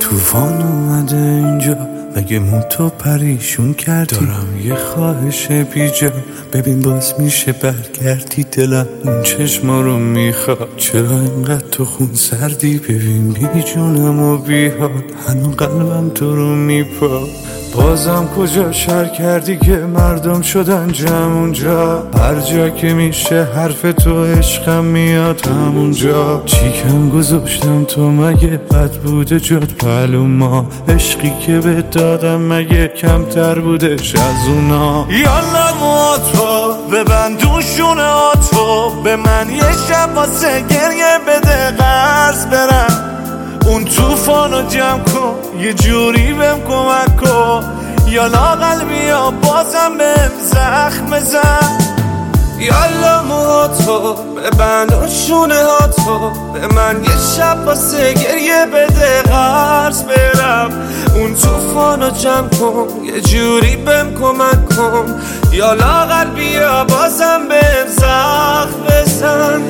طوفان اومده اینجا، مگه تو پریشون کردی؟ دارم یه خواهش بیجا، ببین باز میشه برگردی. دلم اون چشما رو میخواد، چرا اینقدر تو خون سردی؟ ببین بی جونم و بی حال، هنو قلبم تو رو میپا. بازم کجا شر کردی که مردم شدن جمع اونجا؟ هر جا که میشه حرف تو عشقم میاد همونجا. چیکم گذاشتم تو مگه بد بوده جات پهلو ما؟ عشقی که به دادم مگه کمتر بودش از اونا؟ یالا موهاتو ببند دوشونه هاتو، به من یه شب واسه گریه بده قرض برم. اون طوفانو جمع کن، یه جوری بهم کمک کن، یا لااقل بیا بازم بهم زخم بزن. یالا موهاتو ببند و شونه هاتو، به من یه شب واسه گریه بده قرض برم. اون طوفانو جمع کن، یه جوری بهم کمک کن، یا لااقل بیا بازم بهم زخم بزن.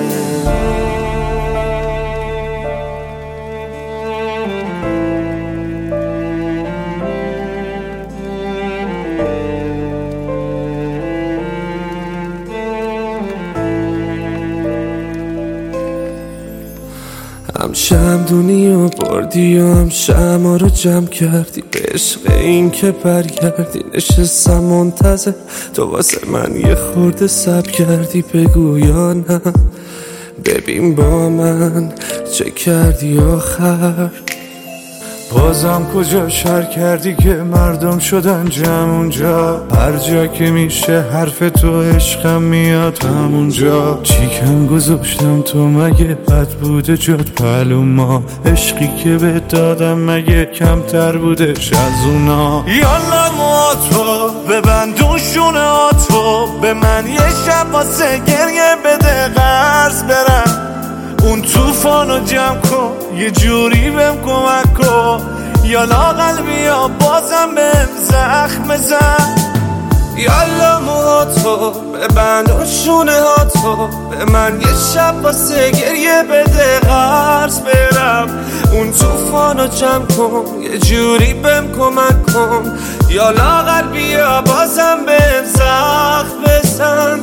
هم شمدونی و بردی و هم شما رو جمع کردی، به عشق این که برگردی نشستم منتظر تو واسه من یه خورده صبر کردی. بگو یا نه، ببین با من چه کردی آخر. بازم کجا شر کردی که مردم شدن جمع اونجا؟ هر جا که میشه حرف تو عشقم میاد همونجا. چیکم گذاشتم تو مگه بد بوده جات پهلو ما؟ عشقی که به دادم مگه کمتر بودش از اونا؟ یالا موهاتو ببند دوشونه هاتو، به من یه شب واسه گریه بده قرض برم. اون طوفانو جمع کن، یه جوری بهم کمک کن، یا لااقل بیا بازم بهم زخم بزن. یالا موهاتو ببند و شونه هاتو، به من یه شب واسه گریه بده قرض برم. اون طوفانو جمع کن، یه جوری بهم کمک کن، یا لااقل بیا بازم بهم زخم بزن.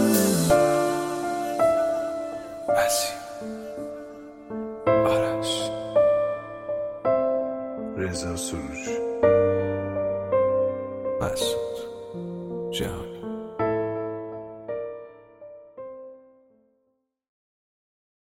آرش رضا سروش مسعود جهانی.